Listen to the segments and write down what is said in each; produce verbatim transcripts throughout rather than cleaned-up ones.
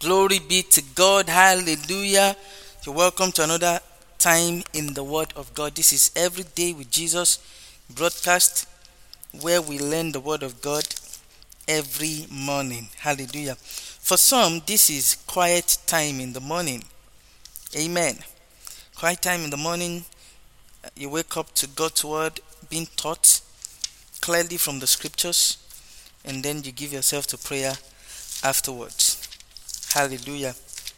Glory be to God. Hallelujah. You're welcome to another time in the Word of God. This is Every Day with Jesus broadcast where we learn the Word of God every morning. Hallelujah. For some, this is quiet time in the morning. Amen. Quiet time in the morning. You wake up to God's Word being taught clearly from the scriptures, and then you give yourself to prayer afterwards. Hallelujah.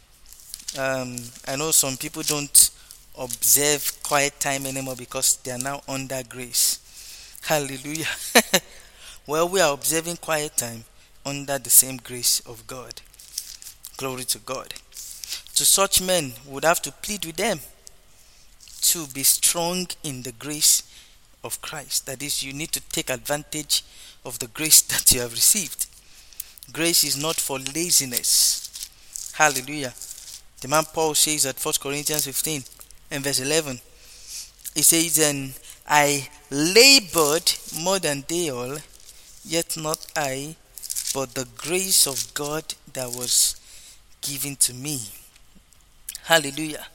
Um, I know some people don't observe quiet time anymore because they are now under grace. Hallelujah. Well, we are observing quiet time under the same grace of God. Glory to God. To such men, we would have to plead with them to be strong in the grace of Christ. That is, you need to take advantage of the grace that you have received. Grace is not for laziness. Hallelujah. The man Paul says at First Corinthians fifteen and verse eleven, he says, and I labored more than they all, yet not I, but the grace of God that was given to me. Hallelujah.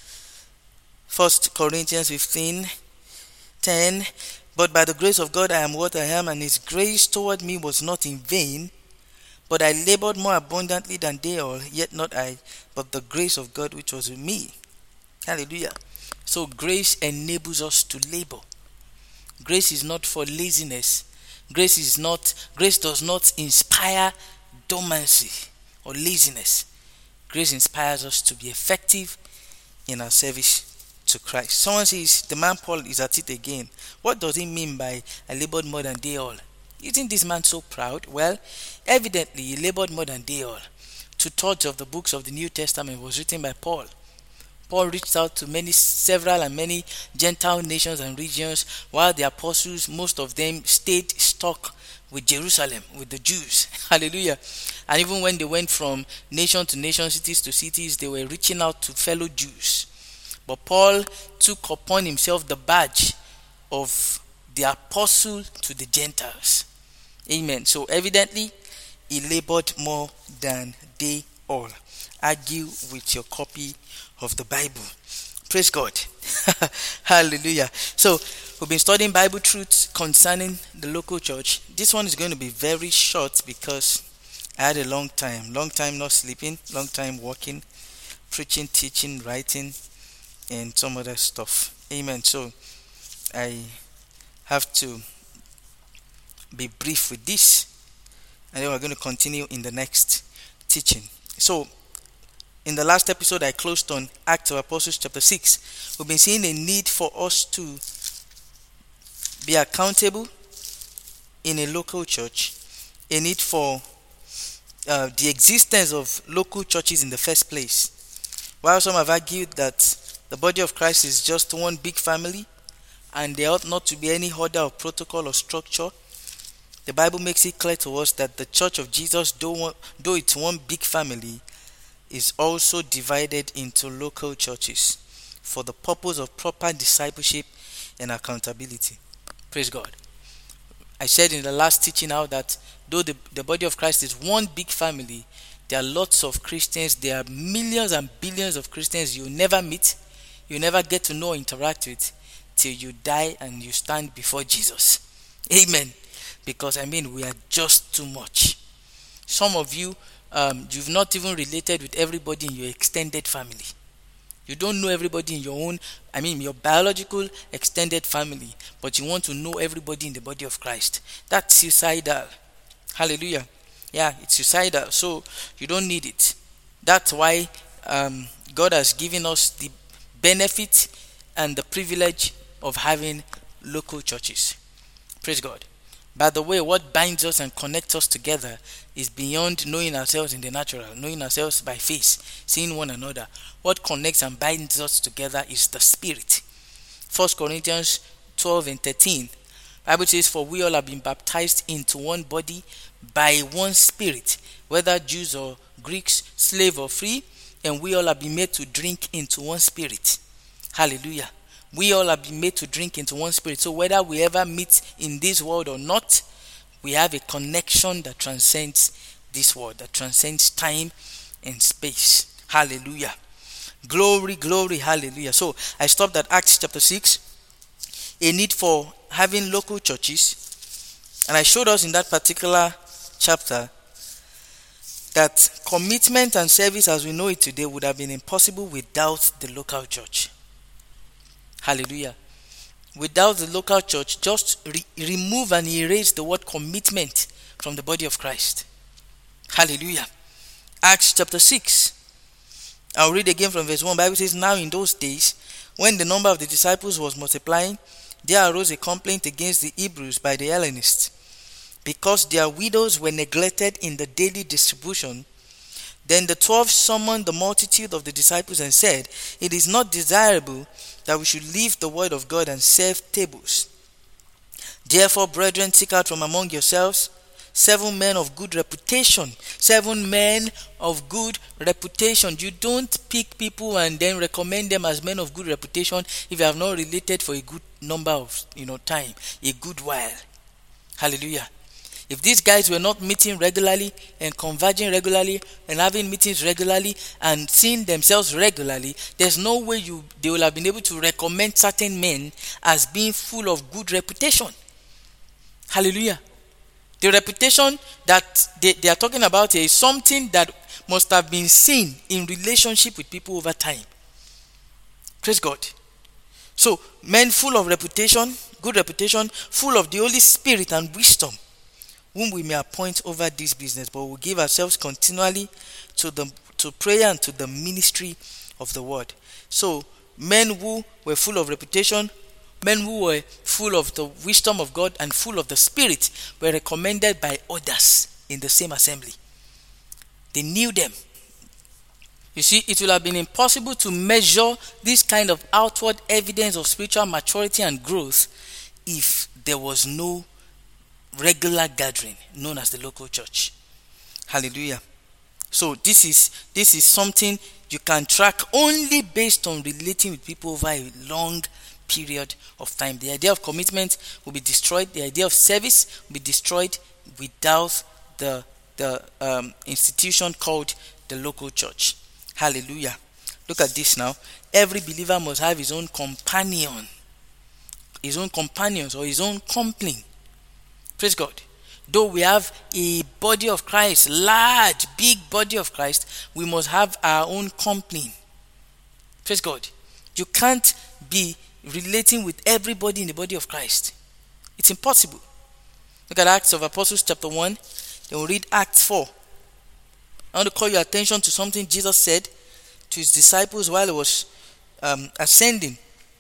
First Corinthians fifteen ten, but by the grace of God I am what I am, and his grace toward me was not in vain. But I labored more abundantly than they all, yet not I, but the grace of God which was with me. Hallelujah. So grace enables us to labor. Grace is not for laziness. Grace is not, grace does not inspire dormancy or laziness. Grace inspires us to be effective in our service to Christ. Someone says, the man Paul is at it again. What does he mean by I labored more than they all? Isn't this man so proud? Well, evidently he labored more than they all. Two-thirds of the books of the New Testament was written by Paul. Paul reached out to many, several and many Gentile nations and regions, while the apostles, most of them stayed stuck with Jerusalem, with the Jews. Hallelujah. And even when they went from nation to nation, cities to cities, they were reaching out to fellow Jews. But Paul took upon himself the badge of the apostle to the Gentiles. Amen. So evidently, he labored more than they all. Argue with your copy of the Bible. Praise God. Hallelujah. So, we've been studying Bible truths concerning the local church. This one is going to be very short because I had a long time. Long time not sleeping. Long time working, preaching, teaching, writing, and some other stuff. Amen. So, I have to be brief with this, and then we're going to continue in the next teaching. So in the last episode I closed on Acts of Apostles chapter six. We've been seeing a need for us to be accountable in a local church, a need for uh, the existence of local churches in the first place. While some have argued that the body of Christ is just one big family and there ought not to be any order of protocol or structure, the Bible makes it clear to us that the church of Jesus, though, though it's one big family, is also divided into local churches for the purpose of proper discipleship and accountability. Praise God. I said in the last teaching now that though the, the body of Christ is one big family, there are lots of Christians, there are millions and billions of Christians you never meet, you never get to know or interact with till you die and you stand before Jesus. Amen. Because I mean, we are just too much. Some of you, um, you've not even related with everybody in your extended family. You don't know everybody in your own, I mean, your biological extended family, but you want to know everybody in the body of Christ. That's suicidal. Hallelujah. Yeah, it's suicidal. So you don't need it. That's why um, God has given us the benefit and the privilege of having local churches. Praise God. By the way, what binds us and connects us together is beyond knowing ourselves in the natural, knowing ourselves by faith, seeing one another. What connects and binds us together is the Spirit. First Corinthians twelve and thirteen. Bible says, for we all have been baptized into one body by one Spirit, whether Jews or Greeks, slave or free, and we all have been made to drink into one Spirit. Hallelujah. We all have been made to drink into one Spirit. So whether we ever meet in this world or not, we have a connection that transcends this world, that transcends time in space. Hallelujah. Glory, glory, hallelujah. So I stopped at Acts chapter six, a need for having local churches. And I showed us in that particular chapter that commitment and service as we know it today would have been impossible without the local church. Hallelujah. Without the local church, just re- remove and erase the word commitment from the body of Christ. Hallelujah. Acts chapter six. I'll read again from verse one. The Bible says, now in those days, when the number of the disciples was multiplying, there arose a complaint against the Hebrews by the Hellenists, because their widows were neglected in the daily distribution. Then the twelve summoned the multitude of the disciples and said, it is not desirable that we should leave the word of God and serve tables. Therefore, brethren, seek out from among yourselves seven men of good reputation. Seven men of good reputation. You don't pick people and then recommend them as men of good reputation if you have not related for a good number of you know time, a good while. Hallelujah. If these guys were not meeting regularly and converging regularly and having meetings regularly and seeing themselves regularly, there's no way you they will have been able to recommend certain men as being full of good reputation. Hallelujah. The reputation that they, they are talking about here is something that must have been seen in relationship with people over time. Praise God. So, men full of reputation, good reputation, full of the Holy Spirit and wisdom, whom we may appoint over this business, but we'll give ourselves continually to the to prayer and to the ministry of the word. So, men who were full of reputation, men who were full of the wisdom of God and full of the Spirit were recommended by others in the same assembly. They knew them. You see, it will have been impossible to measure this kind of outward evidence of spiritual maturity and growth if there was no regular gathering known as the local church. Hallelujah. So this is this is something you can track only based on relating with people over a long period of time. The idea of commitment will be destroyed. The idea of service will be destroyed without the the um, institution called the local church. Hallelujah. Look at this now. Every believer must have his own companion, his own companions or his own company. Praise God. Though we have a body of Christ, large, big body of Christ, we must have our own company. Praise God. You can't be relating with everybody in the body of Christ. It's impossible. Look at Acts of Apostles chapter one. Then we'll read Acts four. I want to call your attention to something Jesus said to his disciples while he was um, ascending,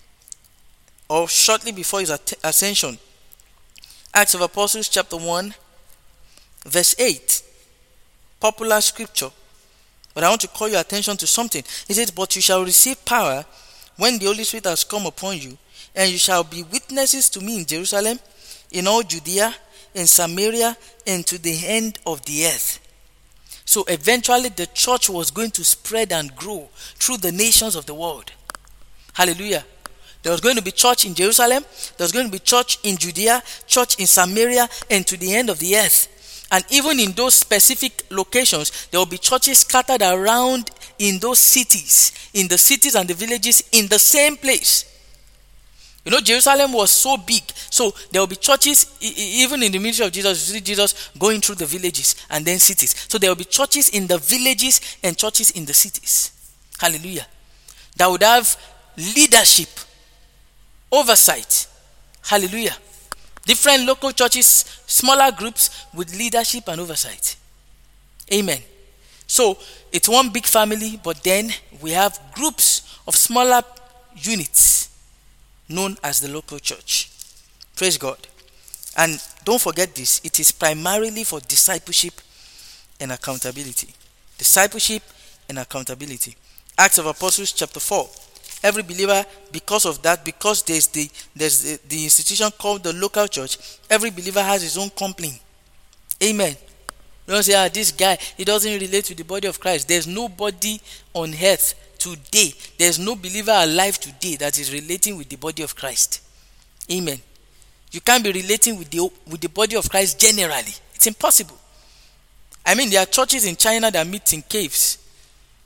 or shortly before his ascension. Acts of Apostles chapter one verse eight. Popular scripture. But I want to call your attention to something. It says, but you shall receive power when the Holy Spirit has come upon you, and you shall be witnesses to me in Jerusalem, in all Judea, in Samaria, and to the end of the earth. So eventually the church was going to spread and grow through the nations of the world. Hallelujah. There was going to be church in Jerusalem. There was going to be church in Judea, church in Samaria, and to the end of the earth. And even in those specific locations, there will be churches scattered around in those cities, in the cities and the villages in the same place. You know, Jerusalem was so big, so there will be churches, even in the ministry of Jesus, you see Jesus going through the villages and then cities. So there will be churches in the villages and churches in the cities. Hallelujah. That would have leadership, oversight. Hallelujah. Different local churches, smaller groups with leadership and oversight. Amen. So it's one big family, but then we have groups of smaller units known as the local church. Praise God. And don't forget this, it is primarily for discipleship and accountability. Discipleship and accountability. Acts of Apostles chapter four. Every believer, because of that, because there's the there's the, the institution called the local church, every believer has his own company. Amen. You don't say, ah, this guy, he doesn't relate to the body of Christ. There's nobody on earth today, there's no believer alive today that is relating with the body of Christ. Amen. You can't be relating with the with the body of Christ generally. It's impossible. I mean, there are churches in China that meet in caves.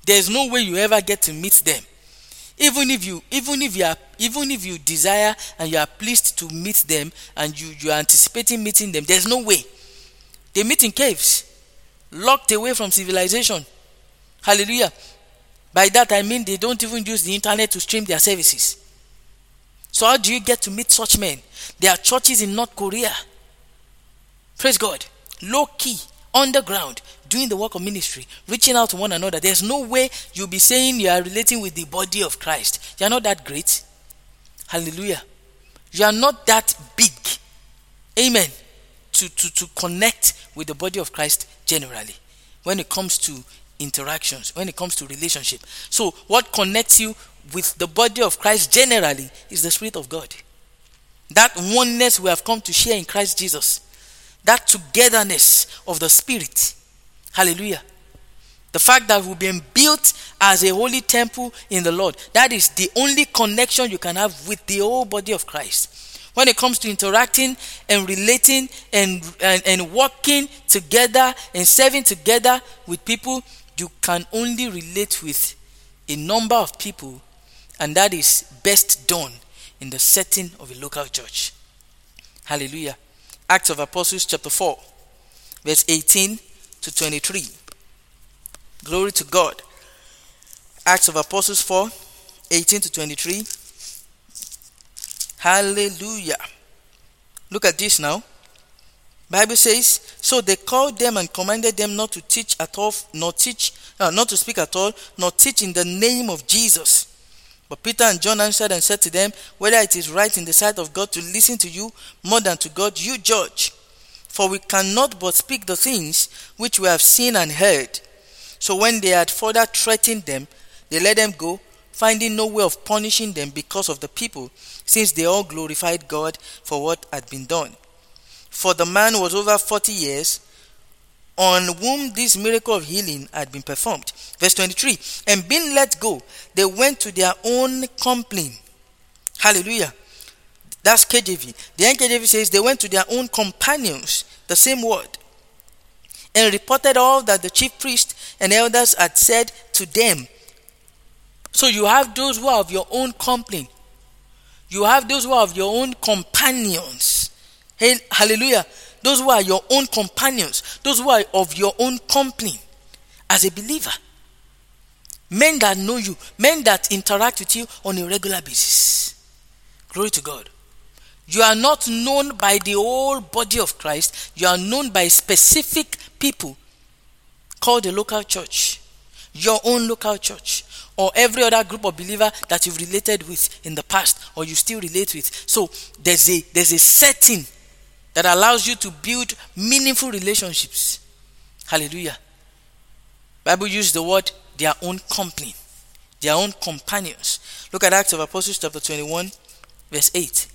There's no way you ever get to meet them. Even if you even if you are even if you desire and you are pleased to meet them and you, you are anticipating meeting them, there's no way. They meet in caves, locked away from civilization. Hallelujah. By that I mean they don't even use the internet to stream their services. So how do you get to meet such men? There are churches in North Korea. Praise God. Low key, underground, doing the work of ministry, reaching out to one another. There's no way you'll be saying you are relating with the body of Christ. You're not that great. Hallelujah. You are not that big. Amen. To, to, to connect with the body of Christ generally. When it comes to interactions, when it comes to relationship. So what connects you with the body of Christ generally is the Spirit of God. That oneness we have come to share in Christ Jesus. That togetherness of the Spirit. Hallelujah. The fact that we've been built as a holy temple in the Lord. That is the only connection you can have with the whole body of Christ. When it comes to interacting and relating and, and, and working together and serving together with people, you can only relate with a number of people, and that is best done in the setting of a local church. Hallelujah. Acts of Apostles chapter four, verse eighteen to twenty-three. Glory to God. Acts of Apostles four, eighteen to twenty-three. Hallelujah. Look at this now. Bible says, so they called them and commanded them not to teach at all, nor teach, uh, not to speak at all, nor teach in the name of Jesus. But Peter and John answered and said to them, whether it is right in the sight of God to listen to you more than to God, you judge. For we cannot but speak the things which we have seen and heard. So when they had further threatened them, they let them go, finding no way of punishing them because of the people, since they all glorified God for what had been done. For the man was over forty years, on whom this miracle of healing had been performed. Verse twenty-three, and being let go, they went to their own company. Hallelujah. That's K J V. The N K J V says they went to their own companions, the same word, and reported all that the chief priests and elders had said to them. So you have those who are of your own company. You have those who are of your own companions. Hey, hallelujah. Those who are your own companions. Those who are of your own company as a believer. Men that know you. Men that interact with you on a regular basis. Glory to God. You are not known by the whole body of Christ. You are known by specific people called the local church. Your own local church. Or every other group of believer that you've related with in the past or you still relate with. So there's a there's a setting that allows you to build meaningful relationships. Hallelujah. Bible uses the word their own company, their own companions. Look at Acts of Apostles chapter twenty-one, verse eight.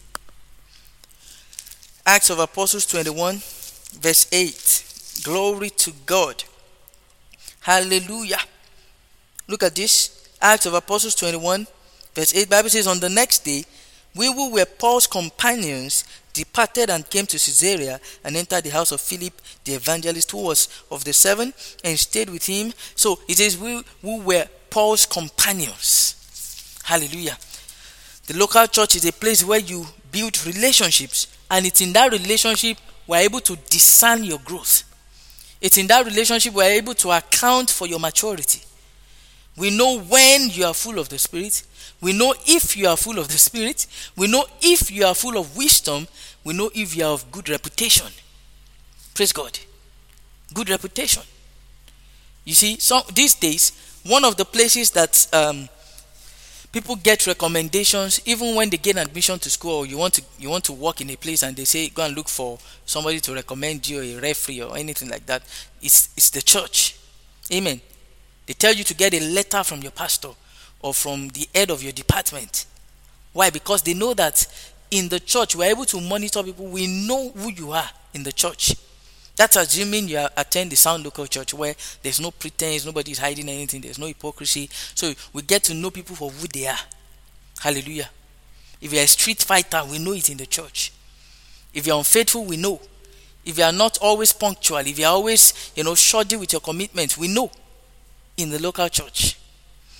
Acts of Apostles twenty-one, verse eight. Glory to God. Hallelujah. Look at this. Acts of Apostles twenty-one, verse eight. Bible says, on the next day, we who were Paul's companions departed and came to Caesarea and entered the house of Philip the evangelist, who was of the seven, and stayed with him. So it says we who were Paul's companions. Hallelujah. The local church is a place where you build relationships, and it's in that relationship we're able to discern your growth. It's in that relationship we're able to account for your maturity. We know when you are full of the Spirit. We know if you are full of the Spirit. We know if you are full of wisdom. We know if you are of good reputation. Praise God. Good reputation. You see, so these days, one of the places that um, people get recommendations, even when they get admission to school, or you want to you want to work in a place and they say go and look for somebody to recommend you, a referee or anything like that, it's it's the church. Amen. They tell you to get a letter from your pastor or from the head of your department. Why? Because they know that in the church we're able to monitor people. We know who you are in the church. That's assuming you attend the sound local church where there's no pretense, nobody's hiding anything, there's no hypocrisy. So we get to know people for who they are. Hallelujah. If you're a street fighter, we know it in the church. If you're unfaithful, we know. If you are not always punctual, if you're always, you know, shoddy with your commitments, we know in the local church.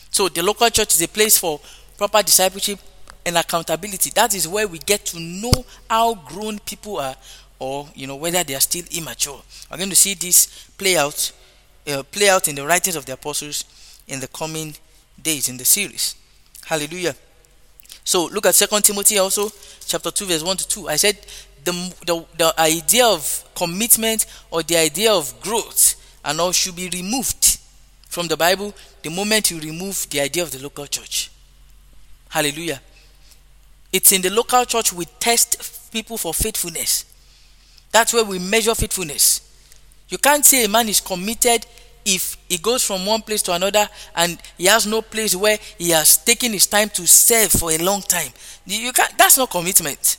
So the local church is a place for proper discipleship and accountability. That is where we get to know how grown people are, or you know, whether they are still immature. We're going to see this play out, uh, play out in the writings of the apostles in the coming days in the series. Hallelujah. So look at Second Timothy also, chapter two, verse one to two. I said the, the the idea of commitment or the idea of growth and all should be removed from the Bible the moment you remove the idea of the local church. Hallelujah. It's in the local church we test people for faithfulness. That's where we measure faithfulness. You can't say a man is committed if he goes from one place to another and he has no place where he has taken his time to serve for a long time. You can't, that's not commitment.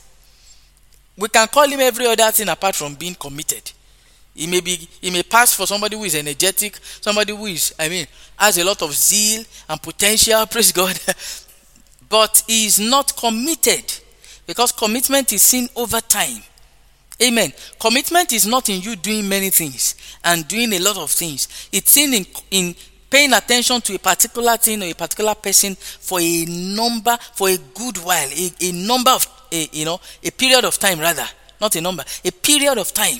We can call him every other thing apart from being committed. He may be, he may pass for somebody who is energetic, somebody who is, I mean, has a lot of zeal and potential, praise God. But he is not committed, because commitment is seen over time. Amen. Commitment is not in you doing many things and doing a lot of things. It's seen in, in paying attention to a particular thing or a particular person for a number, for a good while, a, a number of, a, you know, a period of time rather, not a number, a period of time.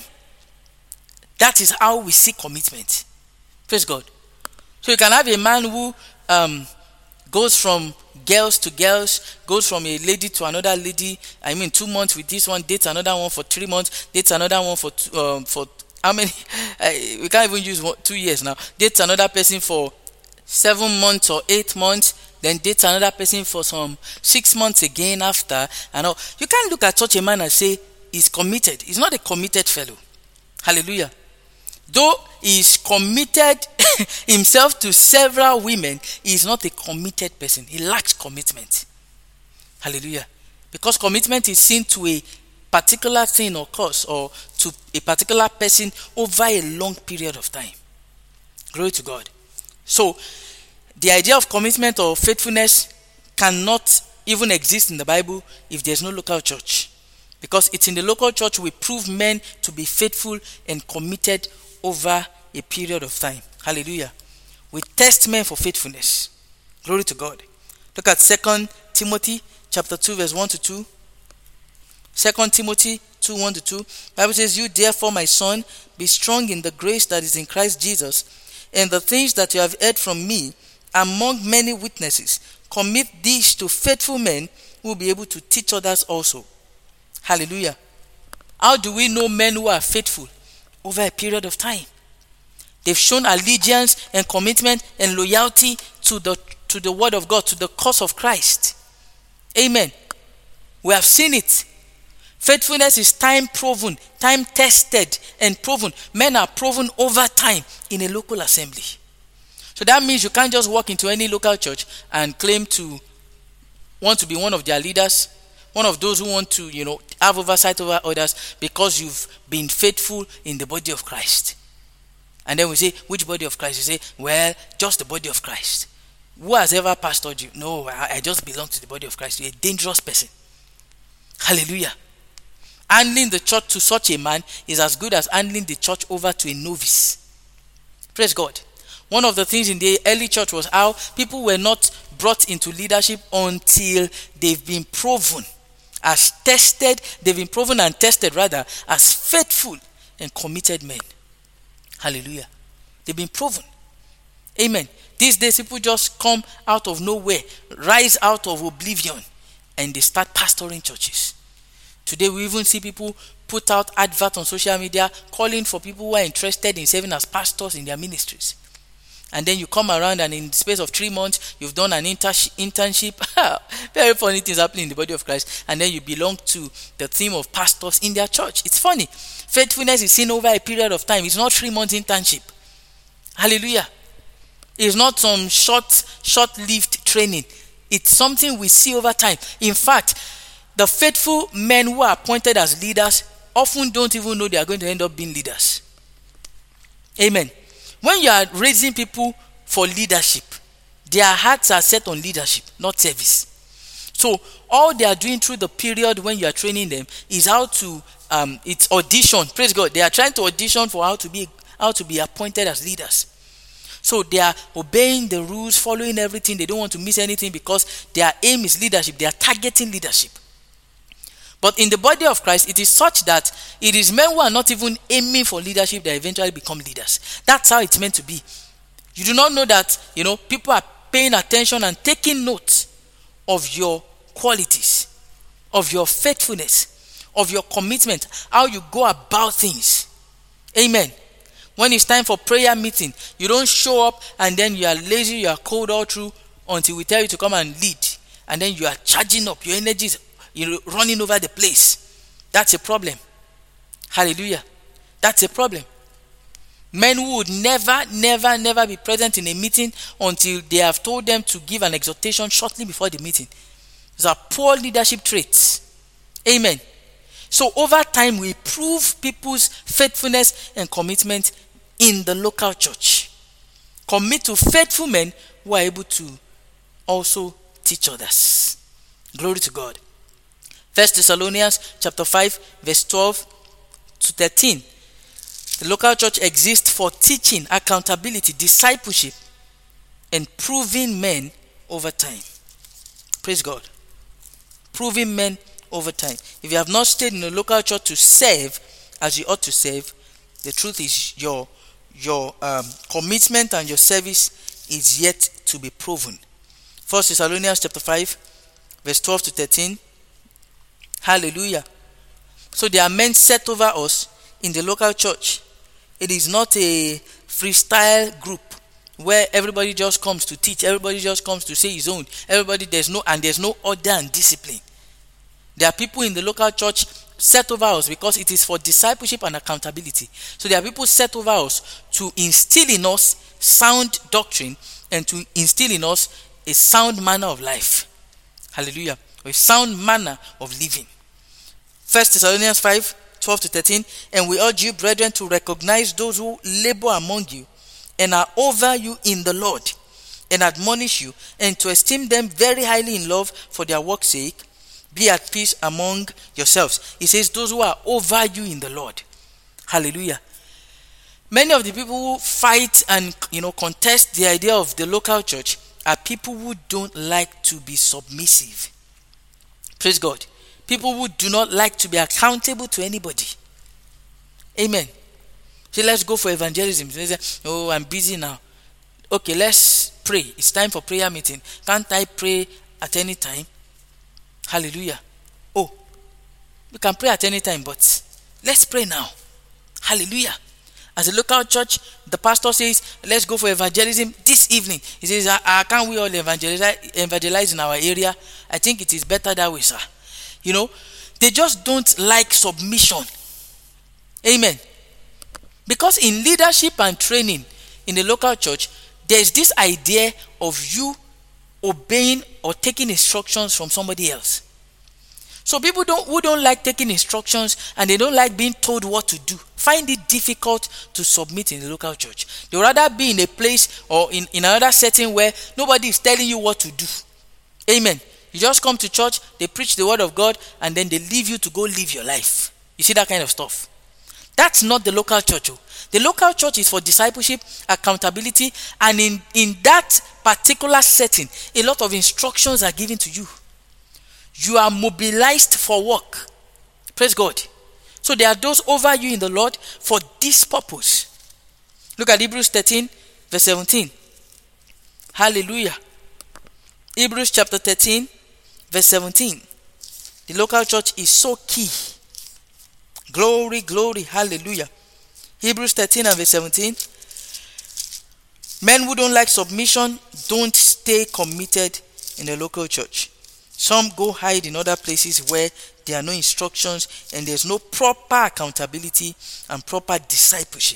That is how we see commitment. Praise God. So you can have a man who um, goes from girls to girls, goes from a lady to another lady. I mean, two months with this one, dates another one for three months, dates another one for two, um, for how many? Uh, we can't even use one, two years now. Dates another person for seven months or eight months, then dates another person for some six months again after. And all. You can't look at such a man and say he's committed. He's not a committed fellow. Hallelujah. Though he is committed himself to several women, he is not a committed person. He lacks commitment. Hallelujah. Because commitment is seen to a particular thing or cause, or to a particular person over a long period of time. Glory to God. So, the idea of commitment or faithfulness cannot even exist in the Bible if there's no local church. Because it's in the local church we prove men to be faithful and committed over a period of time. Hallelujah. We test men for faithfulness. Glory to God. Look at Second Timothy chapter two, verse one to two. Second Timothy two, one to two. The Bible says, "You therefore, my son, be strong in the grace that is in Christ Jesus, and the things that you have heard from me among many witnesses, commit these to faithful men who will be able to teach others also." Hallelujah. How do we know men who are faithful? Over a period of time. They've shown allegiance and commitment and loyalty to the to the word of God, to the cause of Christ. Amen. We have seen it. Faithfulness is time proven, time tested and proven. Men are proven over time in a local assembly. So that means you can't just walk into any local church and claim to want to be one of their leaders, one of those who want to, you know, have oversight over others because you've been faithful in the body of Christ. And then we say, which body of Christ? You say, well, just the body of Christ. Who has ever pastored you? No, I, I just belong to the body of Christ. You're a dangerous person. Hallelujah. Handling the church to such a man is as good as handling the church over to a novice. Praise God. One of the things in the early church was how people were not brought into leadership until they've been proven as tested, they've been proven and tested rather as faithful and committed men. Hallelujah. They've been proven. Amen. These days people just come out of nowhere, rise out of oblivion, and they start pastoring churches. Today we even see people put out adverts on social media calling for people who are interested in serving as pastors in their ministries. And then you come around and in the space of three months, you've done an inter- internship. Very funny things happening in the body of Christ. And then you belong to the team of pastors in their church. It's funny. Faithfulness is seen over a period of time. It's not three months internship. Hallelujah. It's not some short, short-lived training. It's something we see over time. In fact, the faithful men who are appointed as leaders often don't even know they are going to end up being leaders. Amen. When you are raising people for leadership, their hearts are set on leadership, not service. So all they are doing through the period when you are training them is how to, um, it's audition. Praise God. They are trying to audition for how to be, how to be appointed as leaders. So they are obeying the rules, following everything. They don't want to miss anything because their aim is leadership. They are targeting leadership. But in the body of Christ, it is such that it is men who are not even aiming for leadership that eventually become leaders. That's how it's meant to be. You do not know that, you know, people are paying attention and taking note of your qualities, of your faithfulness, of your commitment, how you go about things. Amen. When it's time for prayer meeting, you don't show up and then you are lazy, you are cold all through until we tell you to come and lead. And then you are charging up, your energy is, you're running over the place. That's a problem. Hallelujah. That's a problem. Men who would never, never, never be present in a meeting until they have told them to give an exhortation shortly before the meeting. These are poor leadership traits. Amen. So over time, we prove people's faithfulness and commitment in the local church. Commit to faithful men who are able to also teach others. Glory to God. First Thessalonians chapter five, verse twelve to thirteen. The local church exists for teaching, accountability, discipleship, and proving men over time. Praise God. Proving men over time. If you have not stayed in a local church to serve as you ought to serve, the truth is your your um, commitment and your service is yet to be proven. First Thessalonians chapter five, verse twelve to thirteen. Hallelujah. So there are men set over us in the local church. It is not a freestyle group where everybody just comes to teach, everybody just comes to say his own. Everybody, there's no, and there's no order and discipline. There are people in the local church set over us because it is for discipleship and accountability. So there are people set over us to instill in us sound doctrine and to instill in us a sound manner of life. Hallelujah. Or a sound manner of living. First Thessalonians five, twelve to thirteen. And we urge you, brethren, to recognize those who labor among you and are over you in the Lord, and admonish you, and to esteem them very highly in love for their work's sake. Be at peace among yourselves. He says those who are over you in the Lord. Hallelujah. Many of the people who fight and, you know, contest the idea of the local church are people who don't like to be submissive. Praise God. People who do not like to be accountable to anybody. Amen. So let's go for evangelism. Say, oh, I'm busy now. Okay, let's pray. It's time for prayer meeting. Can't I pray at any time? Hallelujah. Oh, we can pray at any time, but let's pray now. Hallelujah. As a local church, the pastor says, let's go for evangelism this evening. He says, uh, uh, can't we all evangelize, evangelize in our area? I think it is better that way, sir. You know, they just don't like submission. Amen. Because in leadership and training in the local church, there's this idea of you obeying or taking instructions from somebody else. So people don't who don't like taking instructions and they don't like being told what to do, find it difficult to submit in the local church. They would rather be in a place or in, in another setting where nobody is telling you what to do. Amen. You just come to church, they preach the word of God, and then they leave you to go live your life. You see that kind of stuff. That's not the local church. Oh. The local church is for discipleship, accountability, and in, in that particular setting, a lot of instructions are given to you. You are mobilized for work. Praise God. So there are those over you in the Lord for this purpose. Look at Hebrews thirteen, verse seventeen. Hallelujah. Hebrews chapter thirteen, verse seventeen. The local church is so key. Glory, glory, hallelujah. Hebrews thirteen and verse seventeen. Men who don't like submission don't stay committed in the local church. Some go hide in other places where there are no instructions and there's no proper accountability and proper discipleship.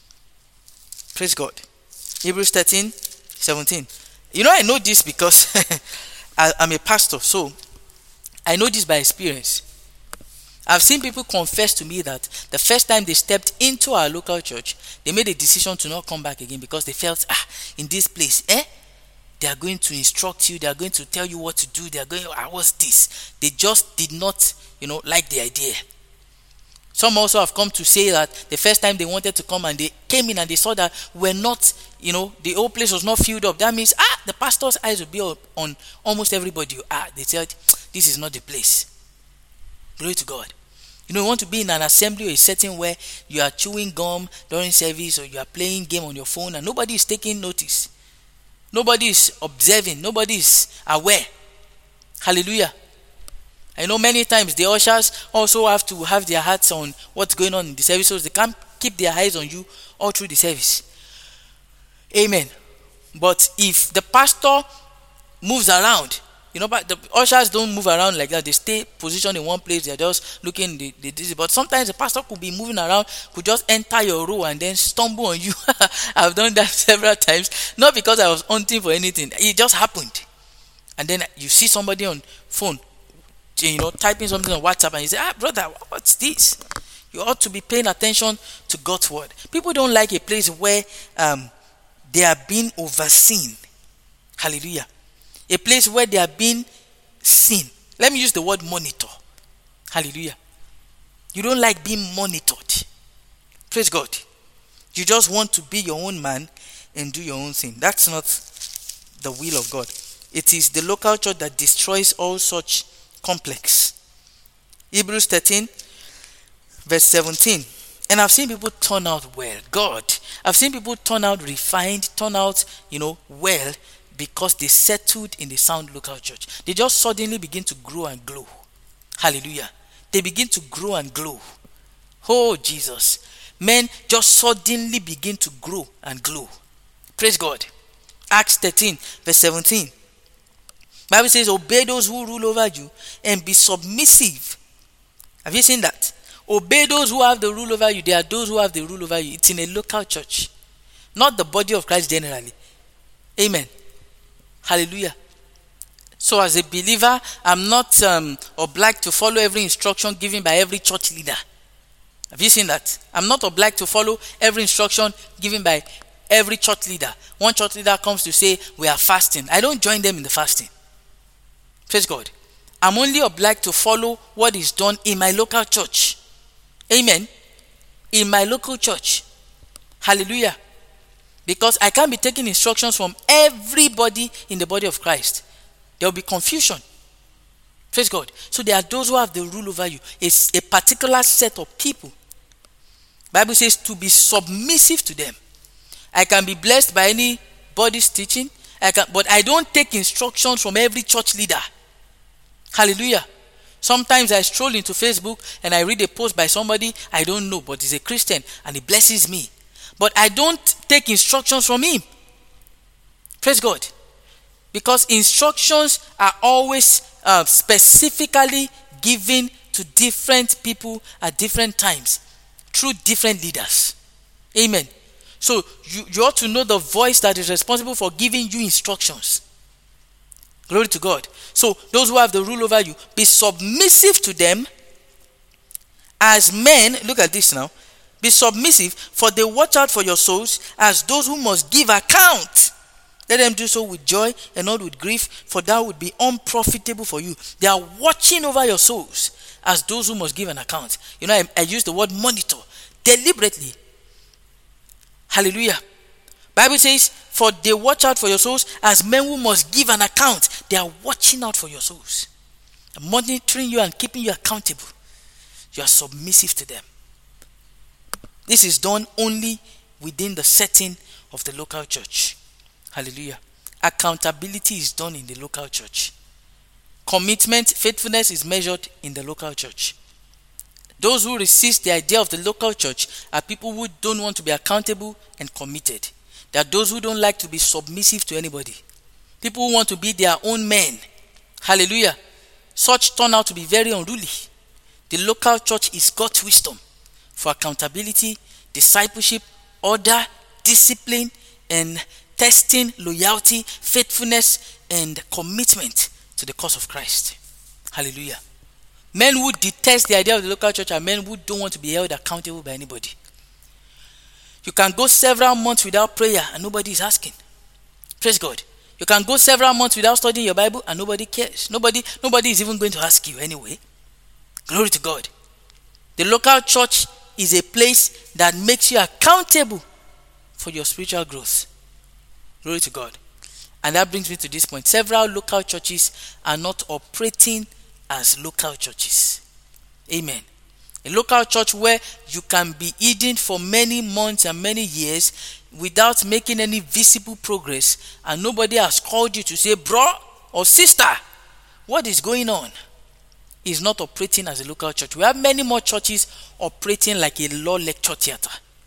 Praise God. Hebrews thirteen, seventeen. You know, I know this because I'm a pastor, so I know this by experience. I've seen people confess to me that the first time they stepped into our local church, they made a decision to not come back again because they felt, ah, in this place, eh? They are going to instruct you, they are going to tell you what to do, they are going, ah, what's this? They just did not, you know, like the idea. Some also have come to say that the first time they wanted to come and they came in and they saw that we're not, you know, the whole place was not filled up. That means, ah, the pastor's eyes will be on, on almost everybody. Ah, they said, this is not the place. Glory to God. You know, you want to be in an assembly or a setting where you are chewing gum during service or you are playing game on your phone and nobody is taking notice. Nobody is observing. Nobody is aware. Hallelujah. I know many times the ushers also have to have their hearts on what's going on in the service, so they can't keep their eyes on you all through the service. Amen. But if the pastor moves around, you know, but the ushers don't move around like that. They stay positioned in one place. They're just looking. They, they, they, but sometimes the pastor could be moving around, could just enter your row and then stumble on you. I've done that several times. Not because I was hunting for anything. It just happened. And then you see somebody on phone, you know, typing something on WhatsApp, and you say, ah, brother, what's this? You ought to be paying attention to God's word. People don't like a place where um, they are being overseen. Hallelujah. A place where they are being seen. Let me use the word monitor. Hallelujah. You don't like being monitored. Praise God. You just want to be your own man and do your own thing. That's not the will of God. It is the local church that destroys all such complex. Hebrews thirteen verse seventeen. And I've seen people turn out well. God. I've seen people turn out refined, turn out, you know, well, because they settled in the sound local church. They just suddenly begin to grow and glow. Hallelujah. They begin to grow and glow. Oh, Jesus. Men just suddenly begin to grow and glow. Praise God. Acts thirteen verse seventeen. Bible says, obey those who rule over you and be submissive. Have you seen that? Obey those who have the rule over you. They are those who have the rule over you. It's in a local church, not the body of Christ generally. Amen. Hallelujah. So as a believer, I'm not um, obliged to follow every instruction given by every church leader. Have you seen that? I'm not obliged to follow every instruction given by every church leader. One church leader comes to say, we are fasting. I don't join them in the fasting. Praise God. I'm only obliged to follow what is done in my local church. Amen. In my local church. Hallelujah. Because I can't be taking instructions from everybody in the body of Christ. There will be confusion. Praise God. So there are those who have the rule over you. It's a particular set of people. Bible says to be submissive to them. I can be blessed by anybody's teaching. I can, but I don't take instructions from every church leader. Hallelujah. Sometimes I stroll into Facebook and I read a post by somebody I don't know, but he's a Christian and he blesses me. But I don't take instructions from him. Praise God. Because instructions are always uh, specifically given to different people at different times through different leaders. Amen. So you, you ought to know the voice that is responsible for giving you instructions. Glory to God. So those who have the rule over you, be submissive to them as men. Look at this now. Be submissive, for they watch out for your souls as those who must give account. Let them do so with joy and not with grief, for that would be unprofitable for you. They are watching over your souls as those who must give an account. You know, I, I use the word monitor deliberately. Hallelujah. Bible says, for they watch out for your souls as men who must give an account. They are watching out for your souls, monitoring you and keeping you accountable. You are submissive to them. This is done only within the setting of the local church. Hallelujah. Accountability is done in the local church. Commitment, faithfulness is measured in the local church. Those who resist the idea of the local church are people who don't want to be accountable and committed. There are those who don't like to be submissive to anybody. People who want to be their own men. Hallelujah. Such turn out to be very unruly. The local church is God's wisdom for accountability, discipleship, order, discipline, and testing, loyalty, faithfulness, and commitment to the cause of Christ. Hallelujah. Men who detest the idea of the local church are men who don't want to be held accountable by anybody. You can go several months without prayer and nobody is asking. Praise God. You can go several months without studying your Bible and nobody cares. Nobody, nobody is even going to ask you anyway. Glory to God. The local church is a place that makes you accountable for your spiritual growth. Glory to God. And that brings me to this point. Several local churches are not operating as local churches. Amen. A local church where you can be hidden for many months and many years without making any visible progress, and nobody has called you to say, bro or sister, what is going on? Is not operating as a local church. We have many more churches operating like a law lecture theater.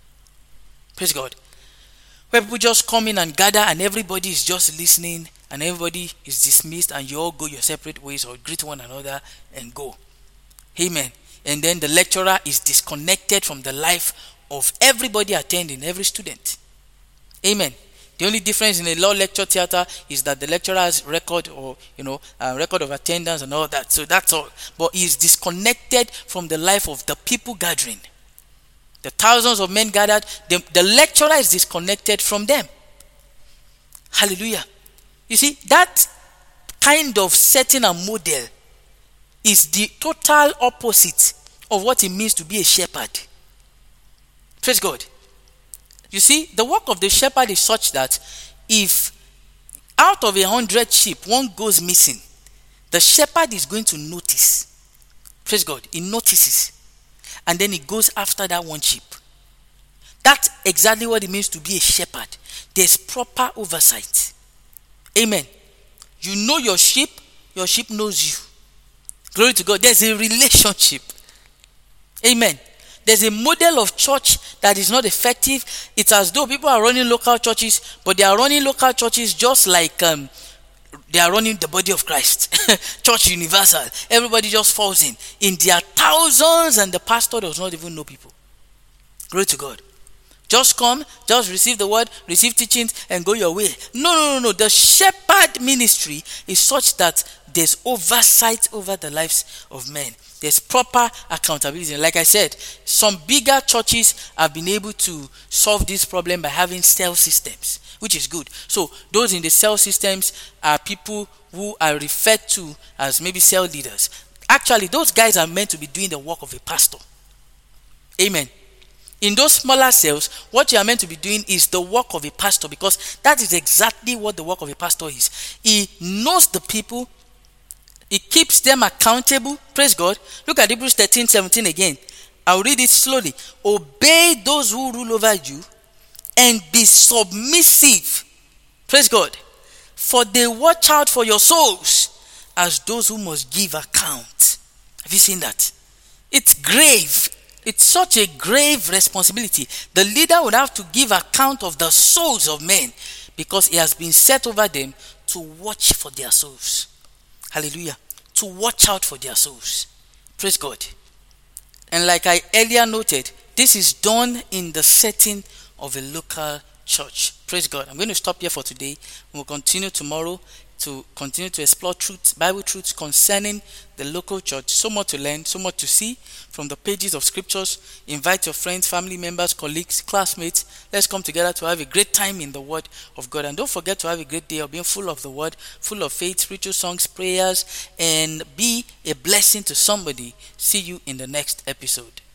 Praise God. Where people just come in and gather and everybody is just listening and everybody is dismissed and you all go your separate ways or greet one another and go. Amen. And then the lecturer is disconnected from the life of everybody attending, every student. Amen. The only difference in a law lecture theater is that the lecturer has record or, you know, uh, record of attendance and all that. So that's all. But he is disconnected from the life of the people gathering. The thousands of men gathered, the, the lecturer is disconnected from them. Hallelujah. You see, that kind of setting and model is the total opposite of what it means to be a shepherd. Praise God. You see, the work of the shepherd is such that if out of a hundred sheep, one goes missing, the shepherd is going to notice. Praise God. He notices. And then he goes after that one sheep. That's exactly what it means to be a shepherd. There's proper oversight. Amen. You know your sheep, your sheep knows you. Glory to God. There's a relationship. Amen. There's a model of church that is not effective. It's as though people are running local churches, but they are running local churches just like um, they are running the body of Christ. Church universal. Everybody just falls in. In their thousands and the pastor does not even know people. Glory to God. Just come, just receive the word, receive teachings and go your way. No, no, no, no. The shepherd ministry is such that there's oversight over the lives of men. There's proper accountability. Like I said, some bigger churches have been able to solve this problem by having cell systems, which is good. So those in the cell systems are people who are referred to as maybe cell leaders. Actually, those guys are meant to be doing the work of a pastor. Amen. In those smaller cells, what you are meant to be doing is the work of a pastor, because that is exactly what the work of a pastor is. He knows the people. He keeps them accountable. Praise God. Look at Hebrews thirteen seventeen again. I'll read it slowly. Obey those who rule over you and be submissive. Praise God. For they watch out for your souls as those who must give account. Have you seen that? It's grave. It's such a grave responsibility. The leader would have to give account of the souls of men because he has been set over them to watch for their souls. Hallelujah. To watch out for their souls. Praise God. And like I earlier noted, this is done in the setting of a local church. Praise God. I'm going to stop here for today. We'll continue tomorrow to continue to explore truths, Bible truths concerning the local church. So much to learn, so much to see from the pages of scriptures. Invite your friends, family members, colleagues, classmates. Let's come together to have a great time in the word of God. And don't forget to have a great day of being full of the word, full of faith, spiritual songs, prayers, and be a blessing to somebody. See you in the next episode.